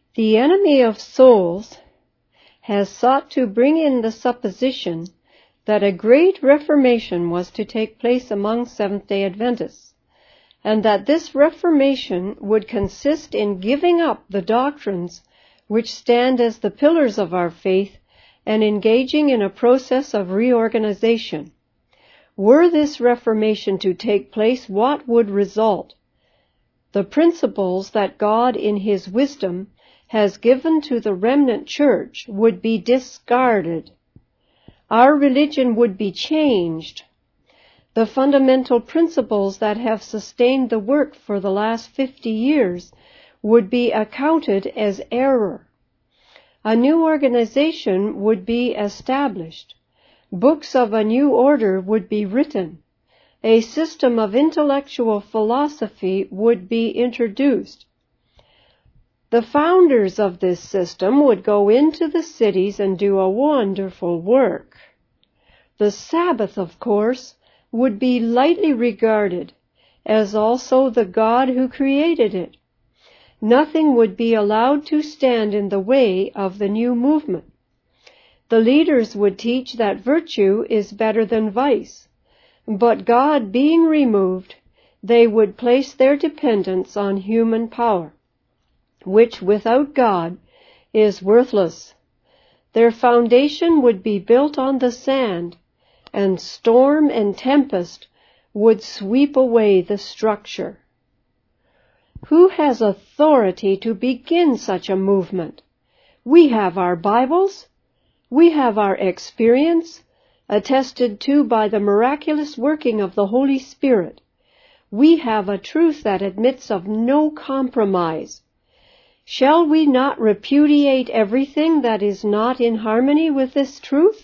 The enemy of souls has sought to bring in the supposition that a great reformation was to take place among Seventh-day Adventists, and that this reformation would consist in giving up the doctrines which stand as the pillars of our faith and engaging in a process of reorganization. Were this reformation to take place, what would result? The principles that God in His wisdom has given to the remnant church would be discarded. Our religion would be changed. The fundamental principles that have sustained the work for the last 50 years would be accounted as error. A new organization would be established. Books of a new order would be written. A system of intellectual philosophy would be introduced. The founders of this system would go into the cities and do a wonderful work. The Sabbath, of course, would be lightly regarded, as also the God who created it. Nothing would be allowed to stand in the way of the new movement. The leaders would teach that virtue is better than vice, but God being removed, they would place their dependence on human power, which without God is worthless. Their foundation would be built on the sand, and storm and tempest would sweep away the structure. Who has authority to begin such a movement? We have our Bibles. We have our experience, attested to by the miraculous working of the Holy Spirit. We have a truth that admits of no compromise. Shall we not repudiate everything that is not in harmony with this truth?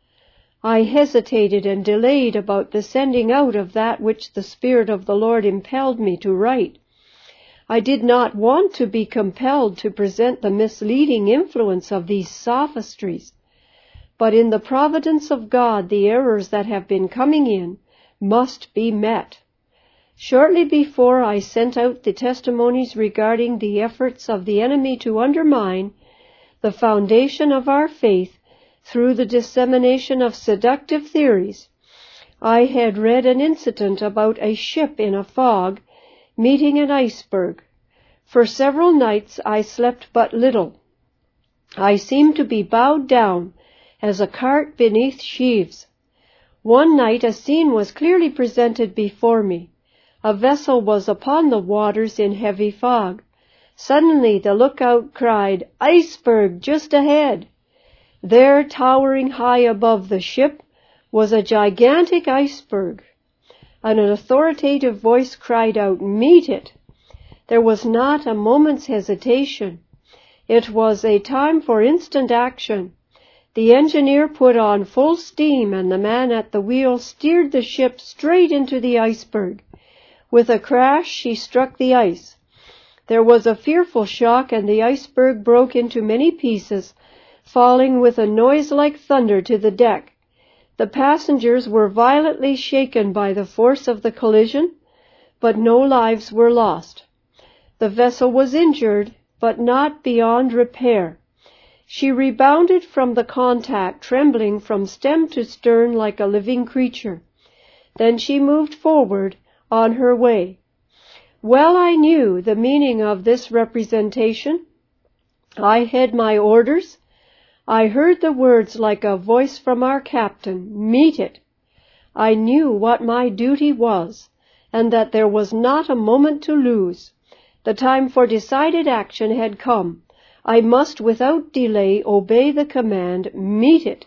I hesitated and delayed about the sending out of that which the Spirit of the Lord impelled me to write. I did not want to be compelled to present the misleading influence of these sophistries, but in the providence of God, the errors that have been coming in must be met. Shortly before I sent out the testimonies regarding the efforts of the enemy to undermine the foundation of our faith through the dissemination of seductive theories, I had read an incident about a ship in a fog meeting an iceberg. For several nights I slept but little. I seemed to be bowed down as a cart beneath sheaves. One night a scene was clearly presented before me. A vessel was upon the waters in heavy fog. Suddenly the lookout cried, "Iceberg just ahead!" There, towering high above the ship, was a gigantic iceberg. An authoritative voice cried out, "Meet it!" There was not a moment's hesitation. It was a time for instant action. The engineer put on full steam, and the man at the wheel steered the ship straight into the iceberg. With a crash, she struck the ice. There was a fearful shock, and the iceberg broke into many pieces, falling with a noise like thunder to the deck. The passengers were violently shaken by the force of the collision, but no lives were lost. The vessel was injured, but not beyond repair. She rebounded from the contact, trembling from stem to stern like a living creature. Then she moved forward on her way. Well I knew the meaning of this representation. I had my orders. I heard the words like a voice from our captain, "Meet it." I knew what my duty was, and that there was not a moment to lose. The time for decided action had come. I must without delay obey the command, "Meet it."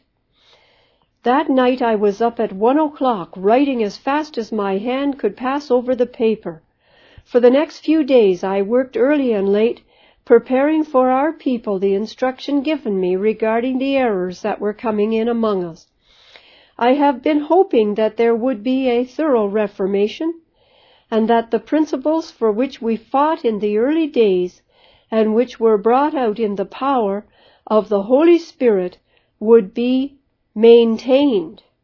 That night I was up at 1 o'clock, writing as fast as my hand could pass over the paper. For the next few days I worked early and late, preparing for our people the instruction given me regarding the errors that were coming in among us. I have been hoping that there would be a thorough reformation, and that the principles for which we fought in the early days, and which were brought out in the power of the Holy Spirit, would be maintained.